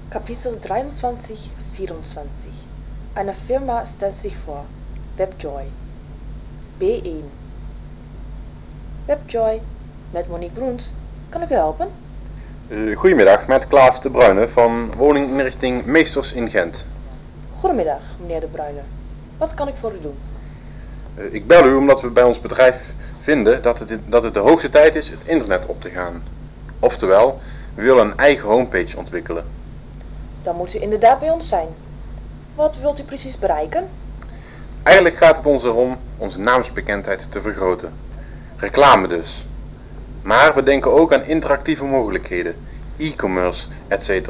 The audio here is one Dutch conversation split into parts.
Kapitel 23, 24. Eine Firma stellt sich vor. Webjoy. B1. Webjoy, met Monique Broens. Kan ik u helpen? Goedemiddag, met Klaas de Bruyne van woninginrichting Meesters in Gent. Goedemiddag, meneer De Bruyne. Wat kan ik voor u doen? Ik bel u omdat we bij ons bedrijf vinden dat het de hoogste tijd is het internet op te gaan. Oftewel, we willen een eigen homepage ontwikkelen. Dan moet u inderdaad bij ons zijn. Wat wilt u precies bereiken? Eigenlijk gaat het ons erom onze naamsbekendheid te vergroten. Reclame dus. Maar we denken ook aan interactieve mogelijkheden, e-commerce, etc.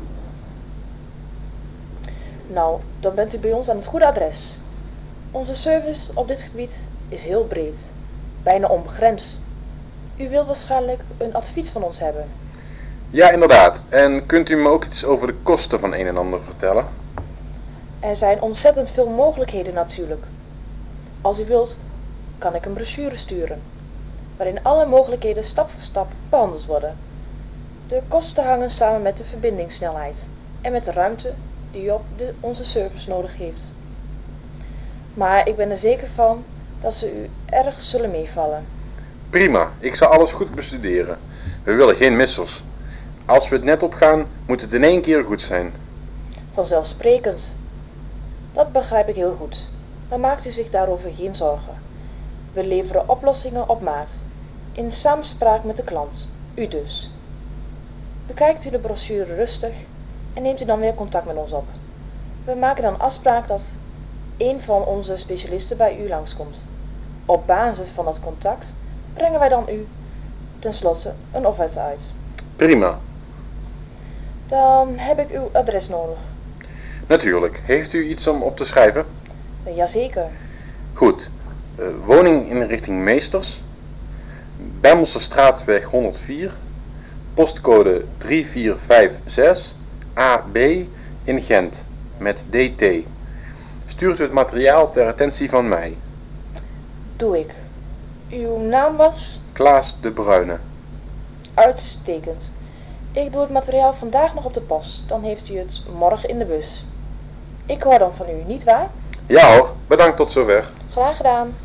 Nou, dan bent u bij ons aan het goede adres. Onze service op dit gebied is heel breed. Bijna onbegrensd. U wilt waarschijnlijk een advies van ons hebben. Ja, inderdaad. En kunt u me ook iets over de kosten van een en ander vertellen? Er zijn ontzettend veel mogelijkheden natuurlijk. Als u wilt, kan ik een brochure sturen, waarin alle mogelijkheden stap voor stap behandeld worden. De kosten hangen samen met de verbindingssnelheid en met de ruimte die u op onze service nodig heeft. Maar ik ben er zeker van dat ze u erg zullen meevallen. Prima, ik zal alles goed bestuderen. We willen geen missers. Als we het net opgaan, moet het in één keer goed zijn. Vanzelfsprekend. Dat begrijp ik heel goed, maar maakt u zich daarover geen zorgen. We leveren oplossingen op maat, in samenspraak met de klant, u dus. Bekijkt u de brochure rustig en neemt u dan weer contact met ons op. We maken dan afspraak dat een van onze specialisten bij u langskomt. Op basis van dat contact brengen wij dan u tenslotte een offerte uit. Prima. Dan heb ik uw adres nodig. Natuurlijk. Heeft u iets om op te schrijven? Jazeker. Goed. Woninginrichting Meesters. Bemmelserstraatweg 104. Postcode 3456. AB in Gent. Met DT. Stuurt u het materiaal ter attentie van mij. Doe ik. Uw naam was? Klaas de Bruyne. Uitstekend. Ik doe het materiaal vandaag nog op de post, dan heeft u het morgen in de bus. Ik hoor dan van u, niet waar? Ja hoor, bedankt tot zover. Graag gedaan.